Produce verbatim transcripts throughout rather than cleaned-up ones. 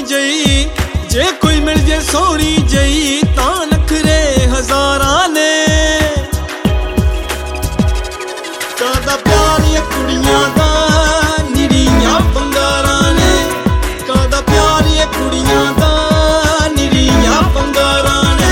जई जे कोई मिल जे सोहनी जई तां नखरे हजारां ने कादा प्यार ये कुड़ियां दा निरियां पंगारां ने कादा प्यार ये कुड़ियां दा निरियां पंगारां ने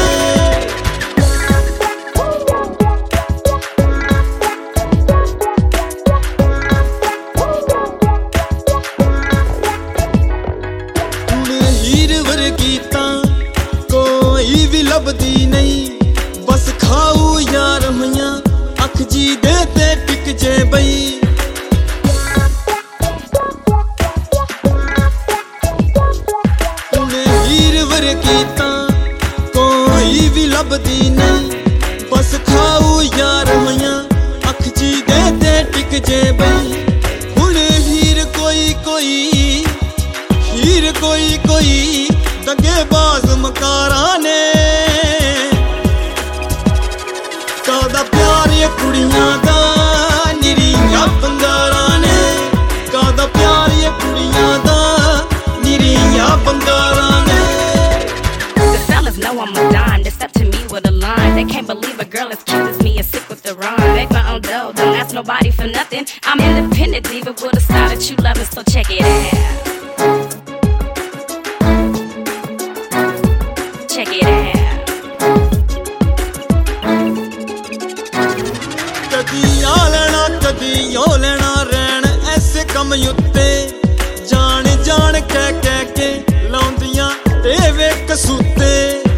कोई भी लभदी नहीं बस खाऊ यार होइयां अख जी दे ते टिक जे बई हीर वर्गी तां कोई भी लभदी नहीं बस खाऊ यार होइयां अख जी दे ते टिक जे बई हुण हीर कोई कोई हीर कोई कोई दगेबाज मकारा ने कादा प्यार ये कुड़ियां दा निरियां पंगारां ने कादा प्यार ये कुड़ियां दा निरियां पंगारां ने The fellas know I'm a don. They step to me with a line. They can't believe a girl as cute as me is sick with the rhyme. Make my own dough, don't ask nobody for nothing. I'm independent, diva with a style that you love, so check it out. Check it out. कदी आ लेना कदी ओ लेना रहन ऐसे कम उत्ते जान जान कह कह के लाउंदियां ते वे कसूते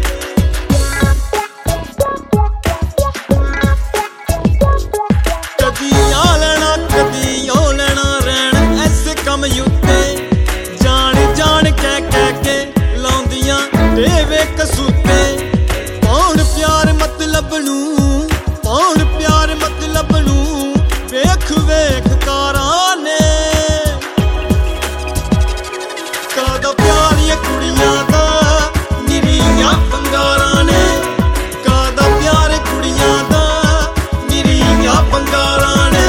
कदी आ लेना कदी ओ लेना रहन ऐसे कम उत्ते जान जान कह कह के लाउंदियां ते वे कसूते कौन प्यार मतलब नू कौन प्यार मतलब नू वेख वेख कारां ने कादा प्यार ये कुड़ियां दा निरियां पंगारां ने कादा प्यार कुड़ियां दा निरियां पंगारां ने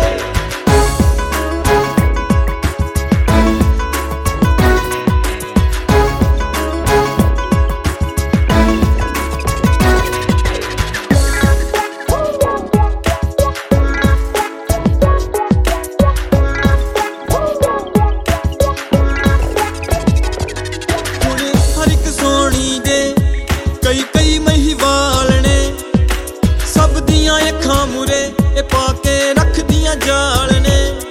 कई कई महिवाल ने सब दियां अखां मुरे ए पाके रख दियां जाल ने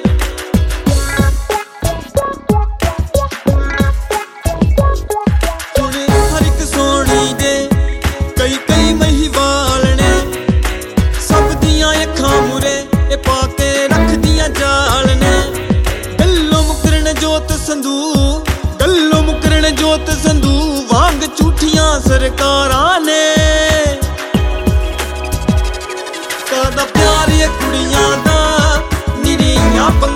हर एक सोहनी दे कई कई महिवाल ने सब दियां अखां मुरे ए पाके रख दियां जाल ने गल्लों मुकरन जोत संधू गल्लों मुकरन जोत संधू वांग झूठियां सरकारां ने कादा प्यार ये कुड़ियां दा निरियां